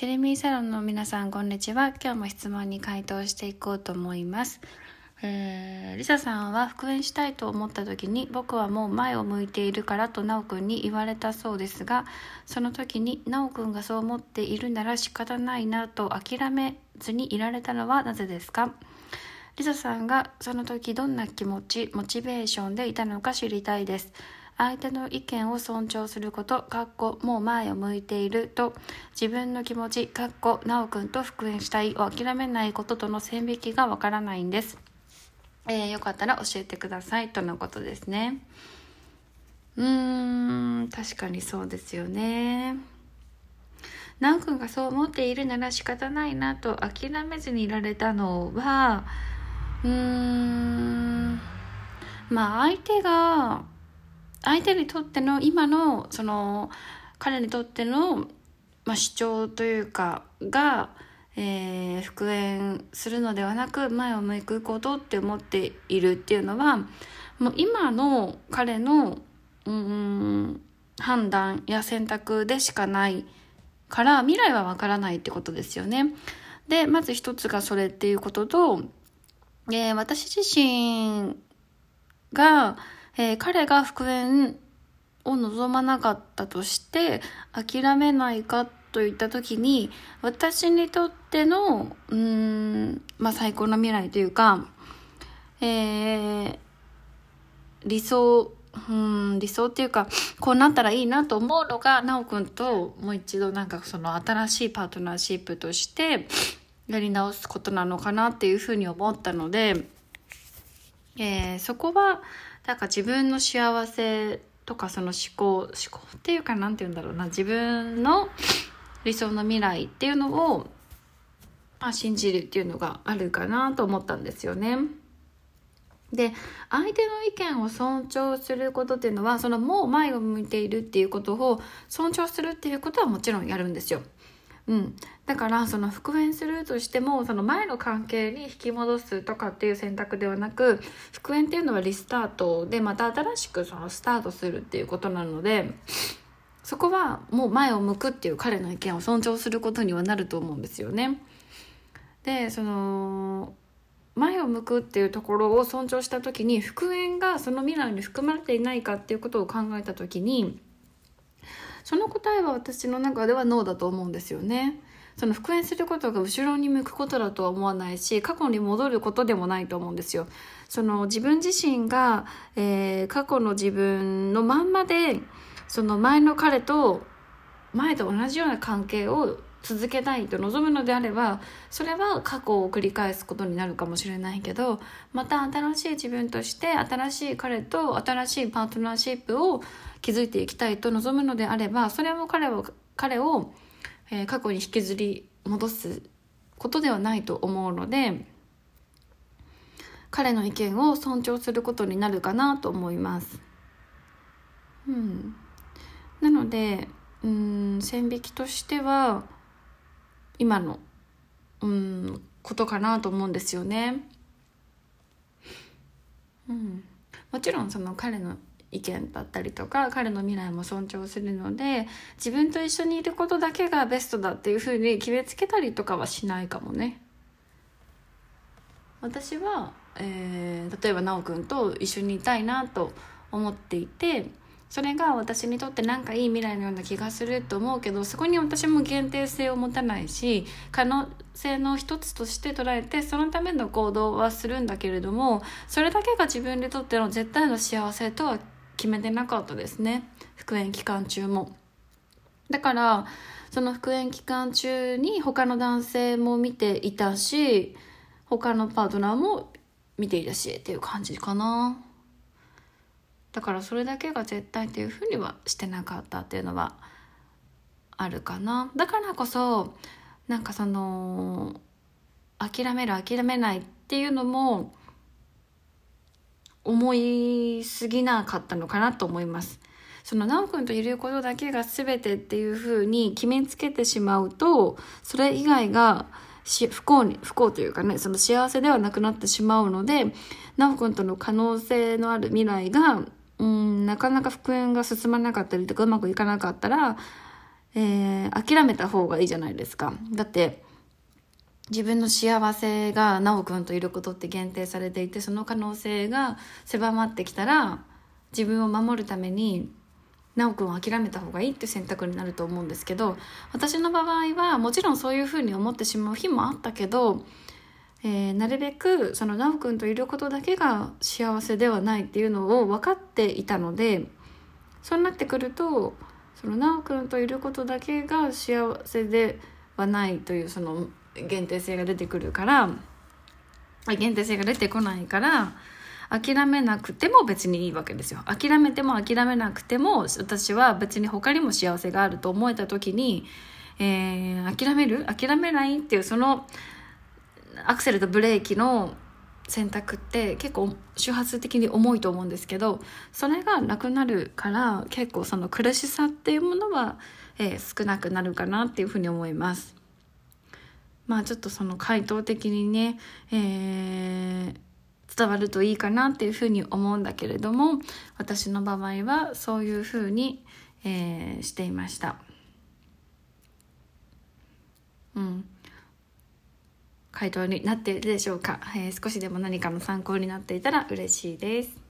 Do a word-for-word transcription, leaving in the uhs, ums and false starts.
シェレミーサロンの皆さん、こんにちは。今日も質問に回答していこうと思います。えー、リサさんは復縁したいと思った時に、僕はもう前を向いているからとナオくんに言われたそうですが、その時にナオくんがそう思っているなら仕方ないなと諦めずにいられたのはなぜですか？リサさんがその時どんな気持ち、モチベーションでいたのか知りたいです。相手の意見を尊重すること、かっこもう前を向いていると、自分の気持ち、かっこなおくんと復縁したいを諦めないこととの線引きがわからないんです。えー、よかったら教えてくださいとのことですね。うーん、確かにそうですよね。なおくんがそう思っているなら仕方ないなと諦めずにいられたのは、うーん、まあ相手が、相手にとっての今のその彼にとっての、まあ、主張というかが、えー、復縁するのではなく前を向くことって思っているっていうのはもう今の彼のうーん判断や選択でしかないから未来はわからないってことですよね。でまず一つがそれっていうことと、えー、私自身がえー、彼が復縁を望まなかったとして諦めないかといった時に私にとってのうーん、まあ、最高の未来というか、えー、理想うん理想っていうかこうなったらいいなと思うのがなおくんともう一度なんかその新しいパートナーシップとしてやり直すことなのかなっていうふうに思ったので、えー、そこはなんか自分の幸せとかその思考思考っていうかなんて言うんだろうな自分の理想の未来っていうのを、まあ、信じるっていうのがあるかなと思ったんですよね。で相手の意見を尊重することっていうのはそのもう前を向いているっていうことを尊重するっていうことはもちろんやるんですよ。うん、だからその復縁するとしてもその前の関係に引き戻すとかっていう選択ではなく復縁っていうのはリスタートでまた新しくそのスタートするっていうことなのでそこはもう前を向くっていう彼の意見を尊重することにはなると思うんですよね。でその前を向くっていうところを尊重した時に復縁がその未来に含まれていないかっていうことを考えた時にその答えは私の中ではノーだと思うんですよね。その復縁することが後ろに向くことだとは思わないし過去に戻ることでもないと思うんですよ。その自分自身が、えー、過去の自分のまんまでその前の彼と前と同じような関係を続けたいと望むのであればそれは過去を繰り返すことになるかもしれないけどまた新しい自分として新しい彼と新しいパートナーシップを築いていきたいと望むのであればそれも彼を、彼を、えー、過去に引きずり戻すことではないと思うので彼の意見を尊重することになるかなと思います。うん、なのでうーん線引きとしては今のうんことかなと思うんですよね。うん、もちろんその彼の意見だったりとか彼の未来も尊重するので自分と一緒にいることだけがベストだっていうふうに決めつけたりとかはしないかもね。私は、えー、例えばなおくんと一緒にいたいなと思っていてそれが私にとってなんかいい未来のような気がすると思うけどそこに私も限定性を持たないし可能性の一つとして捉えてそのための行動はするんだけれどもそれだけが自分にとっての絶対の幸せとは決めてなかったですね。復縁期間中もだからその復縁期間中に他の男性も見ていたし他のパートナーも見ていたしっていう感じかな。だからそれだけが絶対っていうふうにはしてなかったっていうのはあるかな。だからこそなんかその諦める諦めないっていうのも思いすぎなかったのかなと思います。そのなおくんといることだけが全てっていうふうに決めつけてしまうとそれ以外が不幸に不幸というかねその幸せではなくなってしまうのでなおくんとの可能性のある未来がうんなかなか復縁が進まなかったりとかうまくいかなかったらえー、諦めた方がいいじゃないですか。だって自分の幸せがなおくんといることって限定されていて、その可能性が狭まってきたら自分を守るためになおくんを諦めた方がいいっていう選択になると思うんですけど、私の場合はもちろんそういうふうに思ってしまう日もあったけど、えー、なるべくそのなおくんといることだけが幸せではないっていうのを分かっていたので、そうなってくるとそのなおくんといることだけが幸せではないというその限定性が出てくるから限定性が出てこないから諦めなくても別にいいわけですよ。諦めても諦めなくても私は別に他にも幸せがあると思えた時に、えー、諦める諦めないっていうそのアクセルとブレーキの選択って結構周波数的に重いと思うんですけど、それがなくなるから結構その苦しさっていうものは、えー、少なくなるかなっていうふうに思います。まあちょっとその回答的にね、えー、伝わるといいかなっていうふうに思うんだけれども、私の場合はそういうふうに、えー、していました。うん回答になっているでしょうか。えー、少しでも何かの参考になっていたら嬉しいです。